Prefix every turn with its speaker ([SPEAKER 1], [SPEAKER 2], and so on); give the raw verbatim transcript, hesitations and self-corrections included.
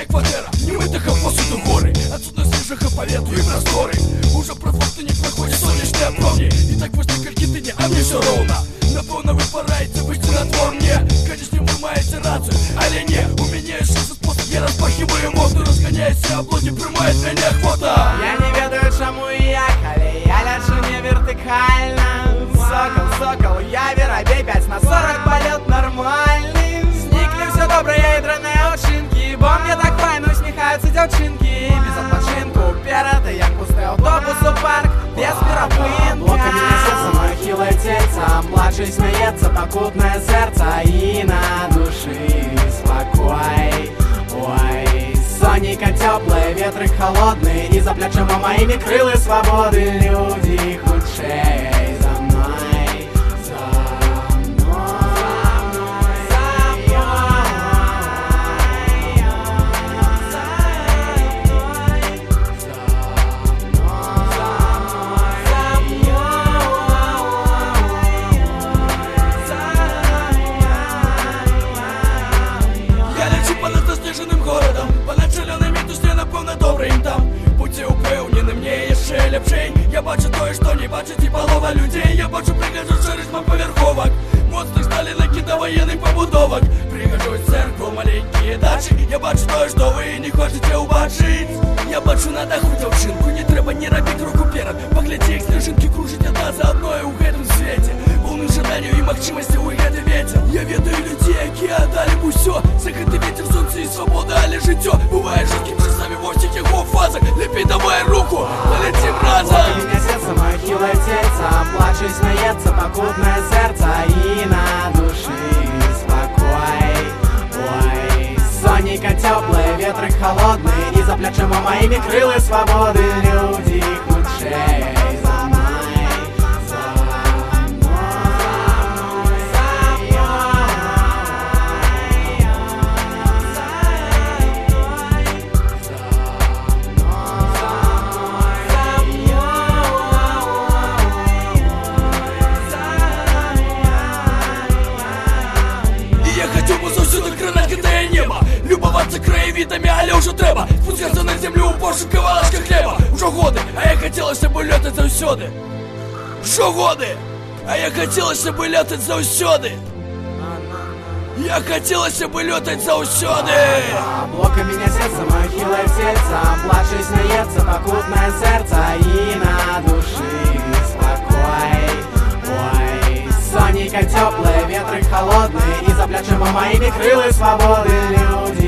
[SPEAKER 1] моя квартира, немытых посуду горы, отсутность свежих по ветру и просторы. Уже просто не проходит солнечные промни. И так вышли картины, а мне все ровно. Напевно вы пораете выйти на двор мне. Конечно, вы маете рацию, але не. У меня есть шанс способ, я распахиваю окна, разгоняюсь и облоги, прямая для неохота.
[SPEAKER 2] Я не ведаю, чому їхали, я лечу не вертикально. Сокол, сокол, я веробей, пять на сорок полет нормальный. Зникли все добрые ядраные очинки, бо мне так файно усміхаються дівчинки. Без odpoczynku, перед як пустий автобус у парк, без перепинки. Блока меня сердце, мое хилое тельце, младший смеется, покутное сердце, и на души спокой. Ой, сонника теплые, ветры холодные, и за плечима моими крылы свободы. Люди худшей за мной, за мной, за
[SPEAKER 1] Я лечу понад заснеженим городом, понад шаленими тусне, напевно, добре їм там. Будьте упевнені, мені є ще лепший. Я бачу то, що не бачить і полова людей. Я бачу, прихожу через поверховок моцних сталіних кидовоєнних побудовок. Прихожу в церкву, маленькі дачі. Я бачу то, що ви не хочете убачить. Я бачу на даху дівчинку, не треба не робити руку перед. Погляді, як сніжинки кружить одна за одною у гэтым світі. Повний жаданню і махчимості у гэты ветер. Я ведаю людей, які отдали б усё за гэты ветер, сонце і свобода, але життё буває жорстким часами в всіх його фазах. Лепей давай руку, полетим разом.
[SPEAKER 2] Вот у меня сердце, мое хилое тельце, плачу и смеется покутное сердце, и на души спокой. Ой, сонника теплые, ветры холодные, и за плечима моими крылы свободы. Люди худшей за мной, за мной, за
[SPEAKER 1] Я хотів би зовсюди гранатки та є небо, любоваться краєвидами, але уже треба спускаться на землю у пошуку кавалочка хлеба. Уже годы, а я хотілося б льотати завсюди. Уже годы, а я хотілося б льотати завсюди. Я хотілося б льотати завсюди.
[SPEAKER 2] Блока меня сердце, мое хилое тельце, младший смеется, покутное сердце, и на души спокой. Ой, сонника теплые, ветры холодные, и за плечима моими крылы свободы. Люди